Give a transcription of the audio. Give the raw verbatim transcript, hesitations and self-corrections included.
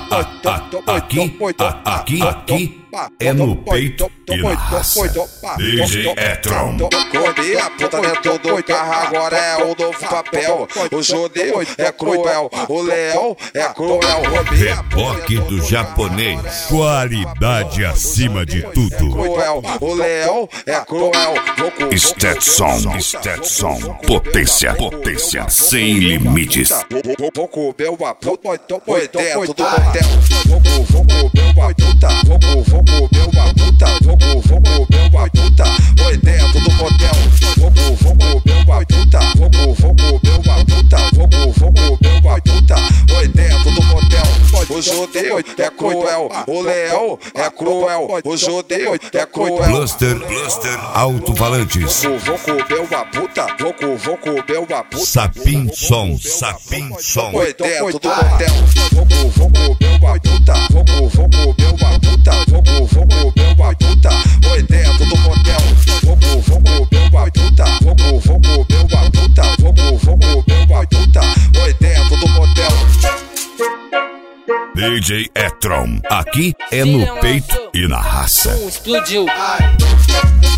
Aqui, aqui, aqui é no peito e na raça. D J E-Tron. Comer a puta dentro do carro, agora é o novo papel. O judeu é cruel, o leão é cruel. Reboque do japonês, qualidade acima de tudo. Cruel, o leão é cruel. Stetson, Stetson, potência, potência sem limites. Vou comer uma puta, foi dentro do motel. Vou comer uma puta, vou comer uma puta, vou comer uma puta, foi dentro do motel. Vou comer uma puta, vou comer uma puta, vou comer uma puta, foi dentro do motel. O judeu é cruel, o leão é cruel, o judeu é cruel. Bluster, Bluster, alto-falantes. Vou comer uma puta, vou vou comer uma puta. Sapim som, sapim som. Foi dentro do motel. Vou vou comer uma puta, vou vou comer uma puta, vou vou comer uma puta. Foi dentro do motel. Vou vou comer uma puta, vou vou comer uma puta, vou vou comer uma puta. Foi dentro do motel. D J E-Tron, aqui é no peito e na raça. Explodiu.